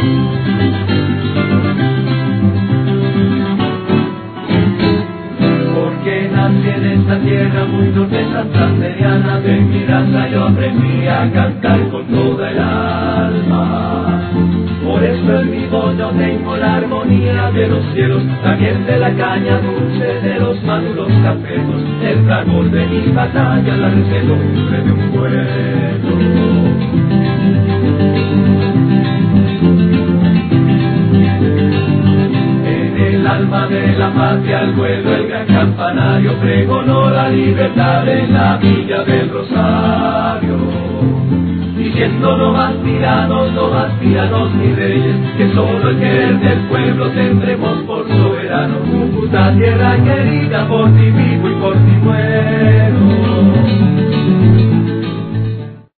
Porque nací en esta tierra muy noble santanderiana, de mi raza yo aprendí a cantar con toda el alma. Por eso en mi voz yo tengo la armonía de los cielos, también de la caña dulce, de los maduros cafetos, el fragor de mi batalla, la resedumbre de un pueblo. El alma de la patria al vuelo, el gran campanario pregonó la libertad en la villa del Rosario, diciendo no más tiranos ni reyes, que solo el querer del pueblo tendremos por soberano. Cúcuta, tierra querida, por ti vivo y por ti muero.